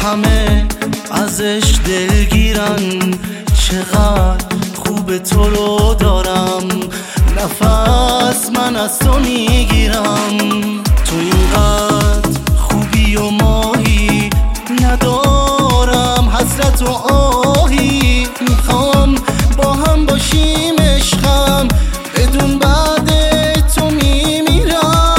همه ازش دلگیرن، چقدر خوب تو رو دارم، نفس من از تو میگیرم. تو اینقدر خوبی و ماهی، ندارم حسرت و آهی، میخوام با هم باشیم عشقم، بدون بعد تو میمیرم.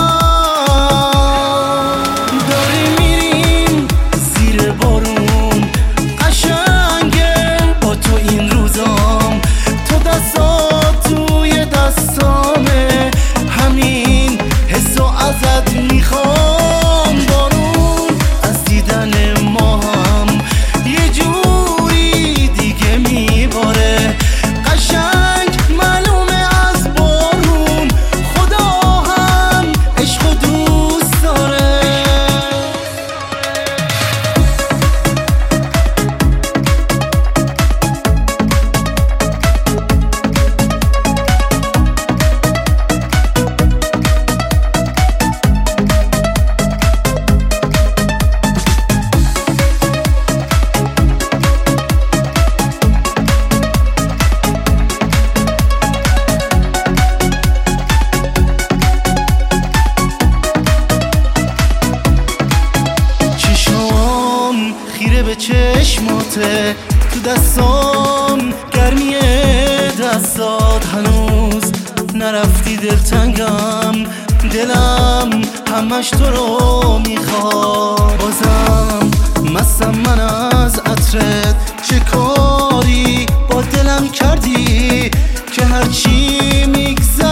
داریم میریم زیر بارون، قشنگه با تو این روزام، تو دستات توی دستامه، همین حسو ازت میخوام. بارون از دیدن ما هم یه جوری دیگه میباره، قشنگ معلومه از بارون، خدا هم عشق و دوست داره. خیره به چشماته، تو دستام گرمی دستات، هنوز نرفتی دلتنگم، دلم همش تو رو میخواد. بازم مستم من از عطرت، چه کاری با دلم کردی که هرچی میگذره